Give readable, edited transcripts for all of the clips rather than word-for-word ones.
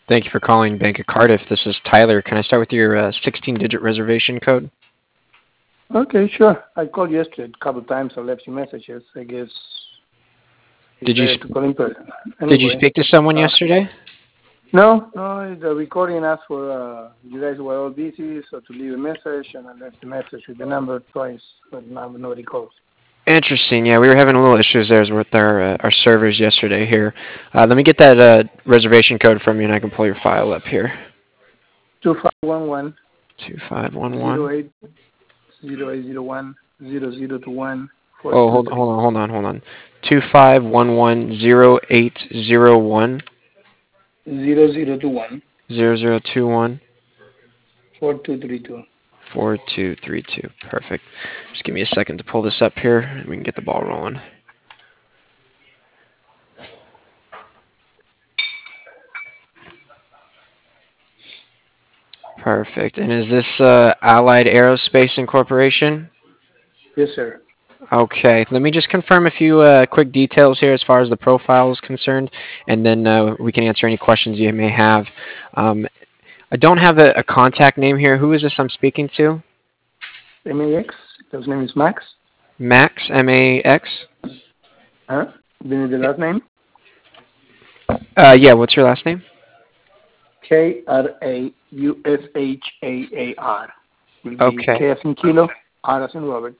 Thank you for calling Bank of Cardiff. This is Tyler. Can I start with your 16-digit reservation code? Okay, sure. I called yesterday a couple of times. I left you messages. I guess it's Did you better to call in person. did you Anyway, speak to someone yesterday? no. The recording asked for you guys were all busy, so to leave a message, and I left the message with the number twice, but now nobody calls. Interesting. Yeah, we were having a little issues there with our servers yesterday here. Let me get that reservation code from you, and I can pull your file up here. 2511 2511. 0801 Oh, hold on. 25110801 0021 0021 4232. 4232. Perfect. Just give me a second to pull this up here, and we can get the ball rolling. Perfect. And is this Allied Aerospace Incorporation? Yes, sir. Okay. Let me just confirm a few quick details here as far as the profile is concerned, and then we can answer any questions you may have. Um, I don't have a contact name here. Who is this I'm speaking to? MAX. His name is Max. Max, M-A-X? Huh? Do you need the last name? Yeah, what's your last name? Kraushar. Will be Okay. K as in kilo, R as in Robert,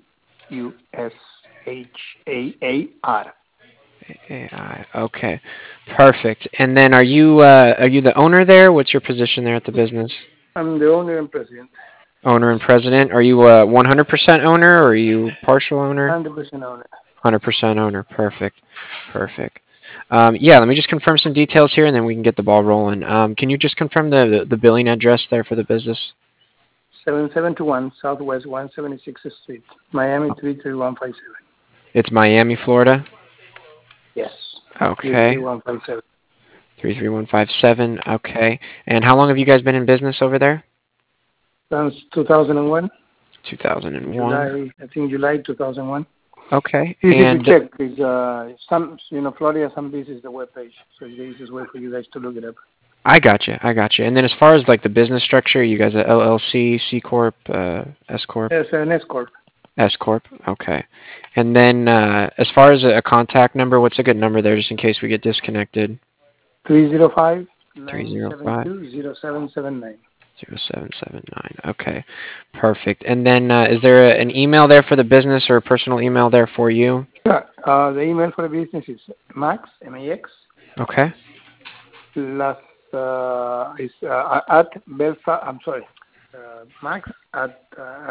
Aushar. AI. Okay. Perfect. And then are you the owner there? What's your position there at the business? I'm the owner and president. Owner and president. Are you a 100% owner or are you partial owner? 100% owner. 100% owner. Perfect. Perfect. Yeah, let me just confirm some details here and then we can get the ball rolling. Can you just confirm the billing address there for the business? 7721 Southwest 176th Street, Miami 33157. It's Miami, Florida? Yes. Okay. 33157. 33157. Okay. And how long have you guys been in business over there? Since 2001. 2001. I think July 2001. Okay. Easy And to check because Florida, some visits the webpage, so it's the easiest way for you guys to look it up. I got you. And then as far as like the business structure, you guys are LLC, C corp, S corp. Yes, an S corp. S corp. Okay. And then as far as a contact number, what's a good number there, just in case we get disconnected? 305 305 972 0779. 0779. Okay. Perfect. And then is there an email there for the business or a personal email there for you? Sure. The email for the business is Max, M-A-X, Okay. plus is at Belfa. I'm sorry, Max at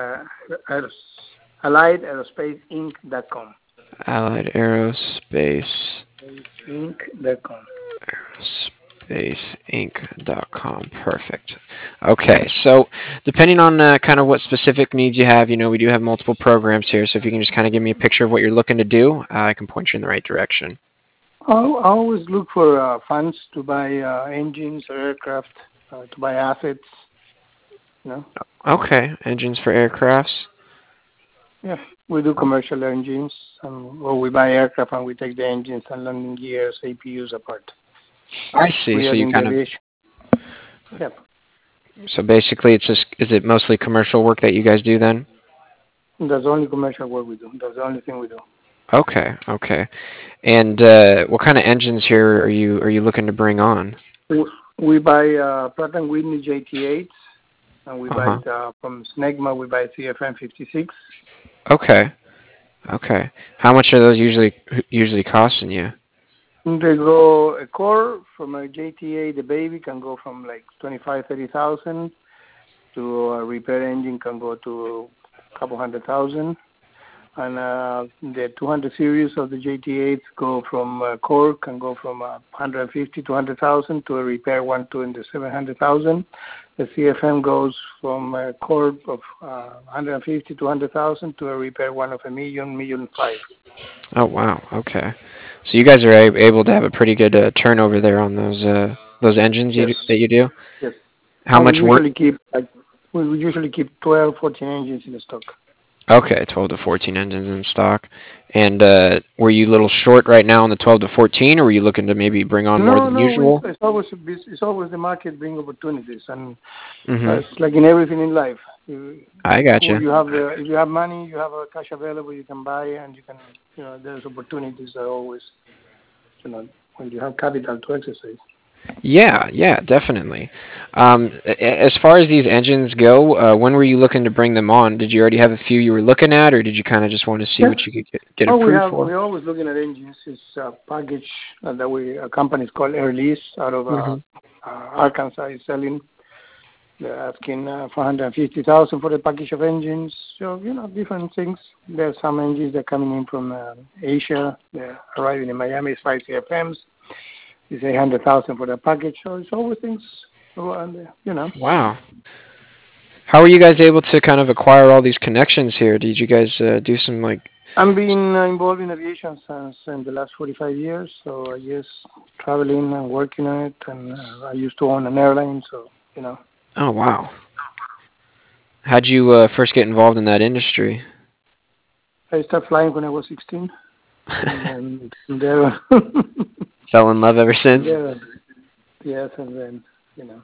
AlliedAerospaceInc.com. Allied Aerospace. Inc.com. Spaceinc.com. Perfect. Okay, so depending on kind of what specific needs you have, we do have multiple programs here. So if you can just kind of give me a picture of what you're looking to do, I can point you in the right direction. I always look for funds to buy engines or aircraft, to buy assets. Okay, engines for aircrafts. Yeah, we do commercial engines, or we buy aircraft and we take the engines and landing gears, APUs apart. I see. So you kind of. Yep. So basically, is it mostly commercial work that you guys do then? That's the only commercial work we do. That's the only thing we do. Okay. And what kind of engines here are you looking to bring on? We buy Pratt & Whitney JT8s, and we buy from Snegma. We buy CFM56. Okay. How much are those usually costing you? They go a core from a JTA. The baby can go from like 25,000-30,000 to a repair engine can go to a couple 100,000. And the 200 series of the JT8s go from core can go from 150 to 100,000 to a repair one to in the 700,000. The CFM goes from a core of 150 to 100,000 to a repair one of $1 million, $1.5 million. Oh wow. Okay. So you guys are able to have a pretty good turnover there on those engines Yes. that you do. Yes. How much work? We usually keep 12, 14 engines in the stock. Okay, 12 to 14 engines in stock. And were you a little short right now on the 12 to 14, or were you looking to maybe bring on more No, than no, usual? it's always the market bring opportunities, and Mm-hmm. it's like in everything in life. I Or gotcha. you have if you have money, you have cash available, you can buy, and you can, there's opportunities that always, when you have capital to exercise. Yeah, yeah, definitely. As far as these engines go, when were you looking to bring them on? Did you already have a few you were looking at, or did you kind of just want to see Yeah. what you could get Oh, approved for? we're always looking at engines. It's a package that a company is called Air Lease out of Hmm. Arkansas is selling. They're asking 450,000 for the package of engines. So different things. There's some engines that are coming in from Asia. They're arriving in Miami. It's 5 CFMs. It's 800,000 for the package. So it's always things around there. Wow. How were you guys able to kind of acquire all these connections here? Did you guys do some like? I'm being involved in aviation since in the last 45 years. So I just traveling and working on it. And I used to own an airline. So, Oh wow. How'd you first get involved in that industry? I started flying when I was 16. And then there, Fell in love ever since? and there, yes, and then, you know.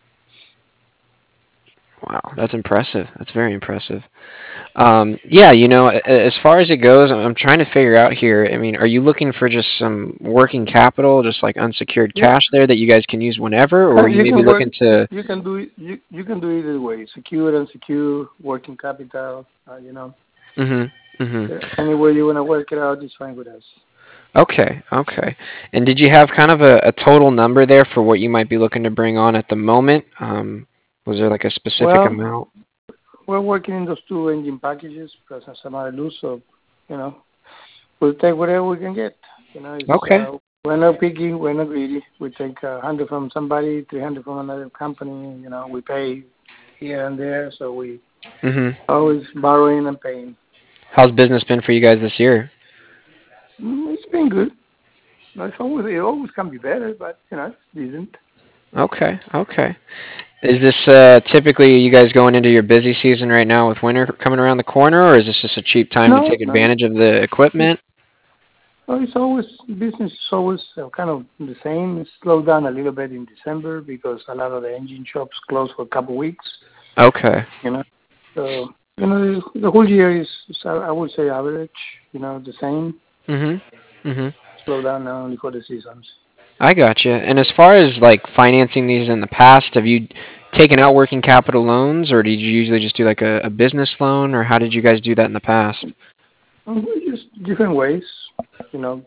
Wow, that's impressive. That's very impressive. Yeah, as far as it goes, I'm trying to figure out here. I mean, are you looking for just some working capital, just like unsecured Yeah, cash there that you guys can use whenever, or are you you maybe can work. looking to? You can do it. You can do it either way. Secure and secure working capital. Mhm. Mhm. Any way you want to work it out is fine with us. Okay. Okay. And did you have kind of a total number there for what you might be looking to bring on at the moment? Was there like a specific Well, amount? we're working in those two engine packages plus some other loose, so you know we'll take whatever we can get. Okay. We're not picky. We're not greedy. We take 100 from somebody, 300 from another company. We pay here and there, so we Mhm. always borrowing and paying. How's business been for you guys this year? It's been good. It always can be better, but it's decent. Okay. Okay. Is this typically you guys going into your busy season right now with winter coming around the corner, or is this just a cheap time to No, take no, advantage of the it's equipment? it's always business is always kind of the same. It slowed down a little bit in December because a lot of the engine shops closed for a couple of weeks. Okay. You know, so the whole year is I would say average. The same. Mhm. Mhm. Slow down now only for the seasons. I gotcha. And as far as like financing these in the past, have you taken out working capital loans, or did you usually just do like a business loan, or how did you guys do that in the past? Just different ways. You know,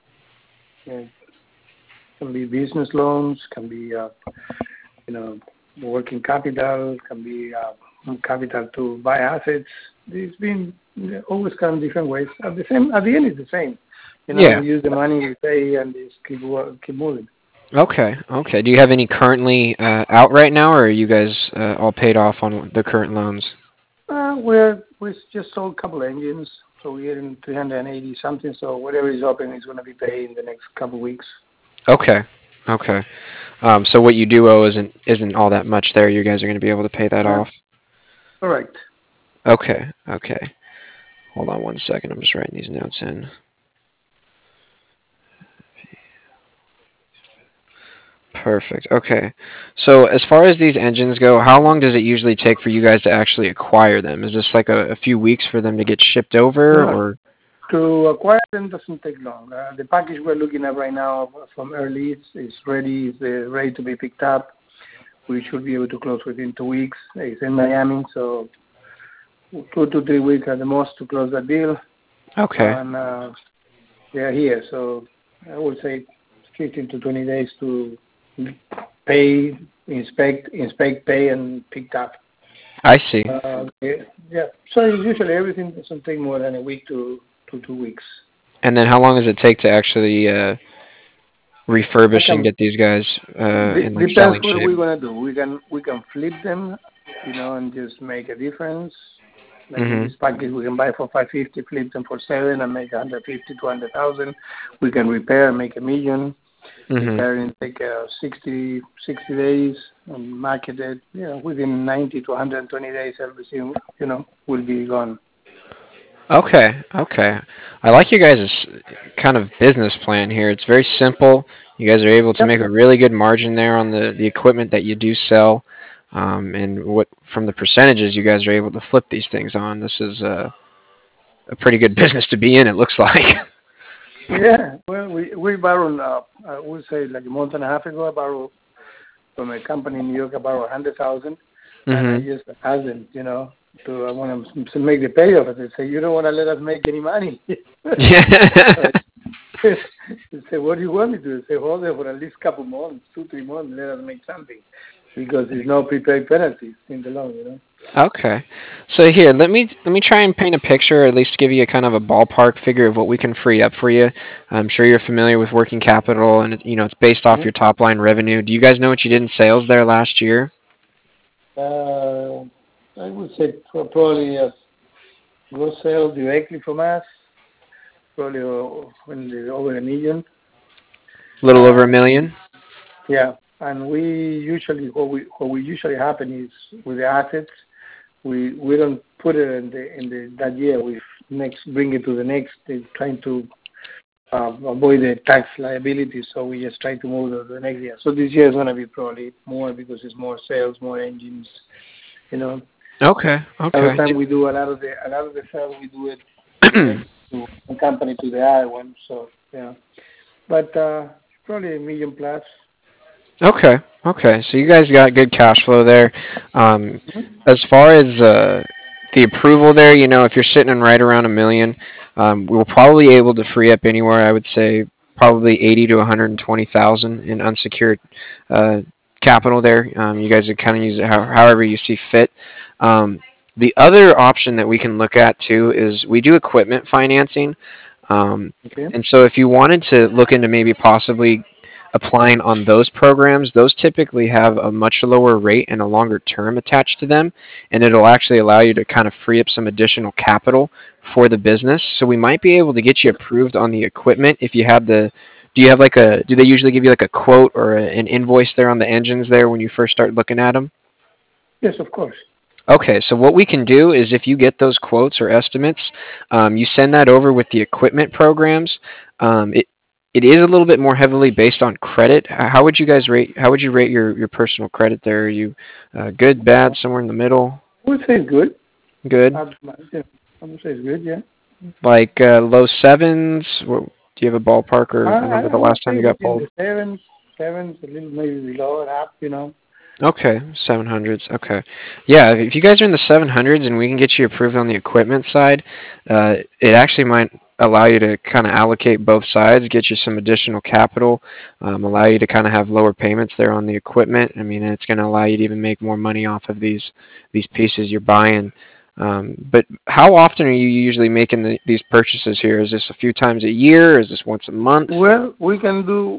it can be business loans, can be you know, working capital, can be capital to buy assets. It's been always come different ways. At the end, it's the same. Yeah. We use the money we pay and just keep moving. Okay. Okay. Do you have any currently out right now, or are you guys all paid off on the current loans? We just sold a couple engines, so we're in 380 something. So whatever is open is going to be paid in the next couple of weeks. Okay. Okay. So what you do owe isn't all that much there. You guys are going to be able to pay that Uh, off. Correct. Okay. Okay. Hold on one second. I'm just writing these notes in. Perfect. Okay. So as far as these engines go, how long does it usually take for you guys to actually acquire them? Is this like a few weeks for them to get shipped over, No, or? to acquire them doesn't take long. The package we're looking at right now from Early is ready. Is ready to be picked up. We should be able to close within 2 weeks. It's in Miami, so 2 to 3 weeks at the most to close the deal. Okay. And they're here, so I would say 15 to 20 days to pay, inspect, pay, and pick up. I see. Yeah. So usually everything doesn't take more than a week to 2 weeks. And then how long does it take to actually I refurbish and can get these guys in like Depends selling what shape? we're gonna do. We can flip them, and just make a difference. Like in Mhm. this package, we can buy for 550, flip them for 7, and make 150, 200,000. We can repair and make 1 million. Mhm. Repair and take 60 days and market it. Within 90 to 120 days, everything will be gone. Okay, okay. I like your guys' kind of business plan here. It's very simple. You guys are able to Yep. make a really good margin there on the equipment that you do sell. And what from the percentages you guys are able to flip these things on. This is a pretty good business to be in, it looks like. Yeah. Well, we borrowed, I would say like a month and a half ago, I borrowed from a company in New York about 100,000, and I Hmm. just asked them, I want to make the payoff. And they say, you don't want to let us make any money. Yeah. They say, what do you want me to do? They say, hold it for at least a couple months, 2, 3 months, let us make something, because there's no prepaid penalties in the loan. Okay. So here, let me try and paint a picture, or at least give you a kind of a ballpark figure of what we can free up for you. I'm sure you're familiar with working capital, and it's based off Mhm. your top line revenue. Do you guys know what you did in sales there last year? Uh, I would say probably gross sales directly from us, probably over a million. A little over a Um, million. yeah, and we usually what we usually happen is with the assets, we don't put it in the that year. We next bring it to the next, trying to avoid the tax liability. So we just try to move to the next year. So this year is going to be probably more because it's more sales, more engines. You know, Okay. every Okay. time we do a lot of the sales, we do it direct to one company to the other one. So yeah, but probably a million plus. Okay. Okay. So you guys got good cash flow there. Um, as far as the approval there, if you're sitting in right around a million, we'll probably able to free up anywhere. I would say probably 80 to 120,000 in unsecured uh, capital there. You guys would kind of use it however you see fit. Um, the other option that we can look at too is we do equipment financing. Um, Okay. and so if you wanted to look into maybe possibly applying on those programs, those typically have a much lower rate and a longer term attached to them, and it'll actually allow you to kind of free up some additional capital for the business. So we might be able to get you approved on the equipment if you have the. Do you have like a? Do they usually give you like a quote or an invoice there on the engines there when you first start looking at them? Yes, of course. Okay, so what we can do is if you get those quotes or estimates, you send that over with the equipment programs. It is a little bit more heavily based on credit. How would you guys rate? How would you rate your personal credit there? Are you good, bad, somewhere in the middle? I would say it's good. Good, I, yeah, I would say it's good. Yeah. like low sevens. Do you have a ballpark or a number the I would last time say you got within pulled? the sevens, a little maybe below it up. Okay, 700s. Okay. Yeah, if you guys are in the 700s and we can get you approved on the equipment side, it actually might allow you to kind of allocate both sides, get you some additional capital, allow you to kind of have lower payments there on the equipment. I mean, it's going to allow you to even make more money off of these pieces you're buying. But how often are you usually making these purchases here? Is this a few times a year? Is this once a month? Well, we can do.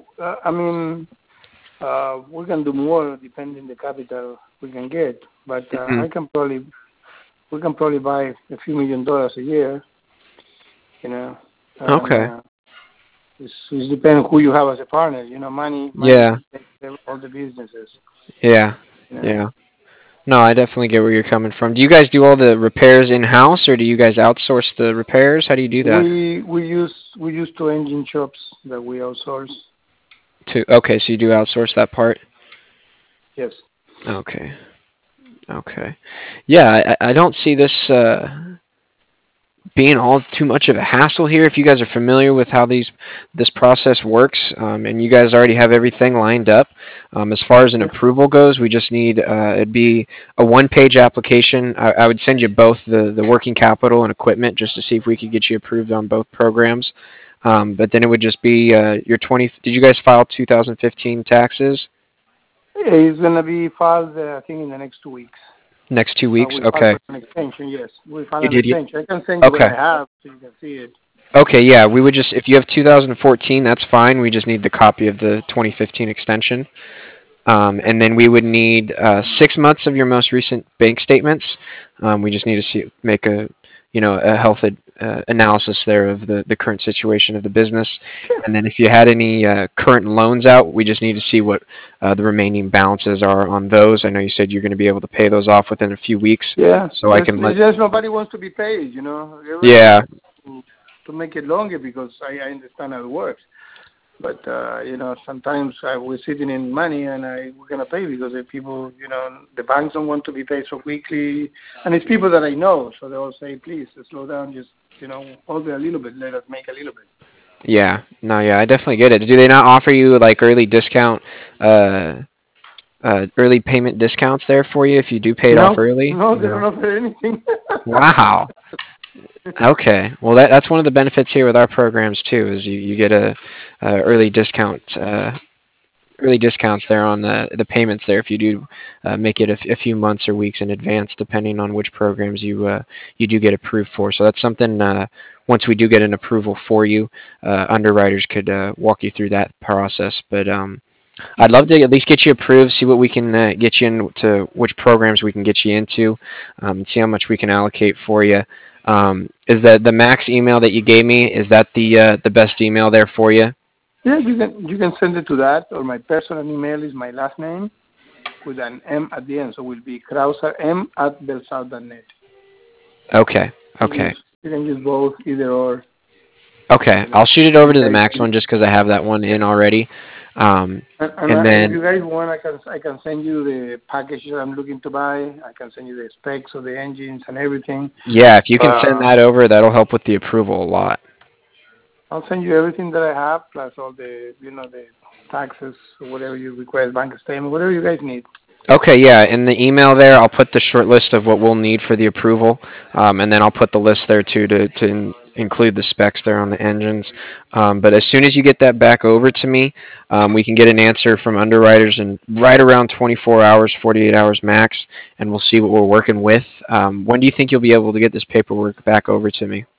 We can do more depending the capital we can get. But Mhm. we can probably buy a few $1 million a year. You know, and Okay. it depends who you have as a partner. Money Yeah. takes all the businesses. Yeah. You know. Yeah. No, I definitely get where you're coming from. Do you guys do all the repairs in house, or do you guys outsource the repairs? How do you do that? We use two engine shops that we outsource. Okay, so you do outsource that part. Yes. Okay, okay, yeah. I don't see this being all too much of a hassle here. If you guys are familiar with how this process works, and you guys already have everything lined up, as far as an Yes. approval goes, we just need it'd be a one-page application. I would send you both the working capital and equipment just to see if we could get you approved on both programs. But then it would just be your 20. Did you guys file 2015 taxes It's gonna be filed, I think, in the next 2 weeks. next 2 weeks? We filed Okay, for an extension. Yes, we filed you an did. extension. I can send you what Okay. I have so you can see it. Okay, yeah, we would just if you have 2014, that's fine. We just need the copy of the 2015 extension, and then we would need 6 months of your most recent bank statements. We just need to make a a analysis there of the current situation of the business. And then if you had any current loans out, we just need to see what the remaining balances are on those. I know you said you're going to be able to pay those off within a few weeks, Yeah, so I can let. there's nobody wants to be paid. Everybody Yeah, wants to make it longer because I understand how it works. But sometimes we're sitting in money and we're gonna pay because the people, the banks don't want to be paid so quickly, and it's people that I know, so they all say, please slow down, just hold it a little bit, let us make a little bit. yeah, no, yeah, I definitely get it. Do they not offer you like uh, early payment discounts there for you if you do pay it off No, early? no, they No. don't offer anything. Wow. Okay. Well, that's one of the benefits here with our programs too, is you get a early discounts there on the payments there if you do make it a few months or weeks in advance, depending on which programs you do get approved for. So that's something. Once we do get an approval for you, underwriters could walk you through that process. But I'd love to at least get you approved, see what we can get you into, which programs we can get you into, see how much we can allocate for you. Is the max email that you gave me, is that the best email there for you? Yeah, you can send it to that, or my personal email is my last name with an M at the end, so it will be krauserm@belsouth.net. Okay. Okay. You can use both, either or. Okay. You I'll know, shoot it over you to the guys, max one just because I have that one in already. And and if then you guys want, I can send you the packages I'm looking to buy. I can send you the specs of the engines and everything. yeah, if you can send that over, that'll help with the approval a lot. I'll send you everything that I have, plus all the the taxes, whatever you request, bank statement, whatever you guys need. Okay, yeah. In the email there, I'll put the short list of what we'll need for the approval, and then I'll put the list there too to include the specs there on the engines. But as soon as you get that back over to me, we can get an answer from underwriters in right around 24 hours, 48 hours max, and we'll see what we're working with. When do you think you'll be able to get this paperwork back over to me?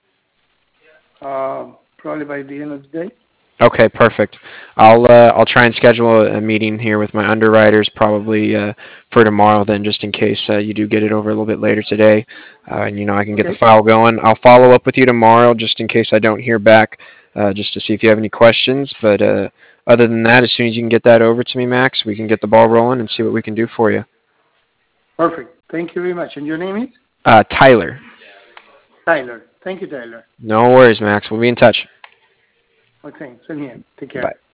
Probably by the end of the day. Okay, perfect. I'll try and schedule a meeting here with my underwriters probably for tomorrow then, just in case you do get it over a little bit later today, and I can get the Okay. file going. I'll follow up with you tomorrow just in case I don't hear back, just to see if you have any questions. But other than that, as soon as you can get that over to me, Max, we can get the ball rolling and see what we can do for you. Perfect. Thank you very much. And your name is? Tyler. Tyler. Thank you, Tyler. No worries, Max. We'll be in touch. Okay, same here. Take care. Bye.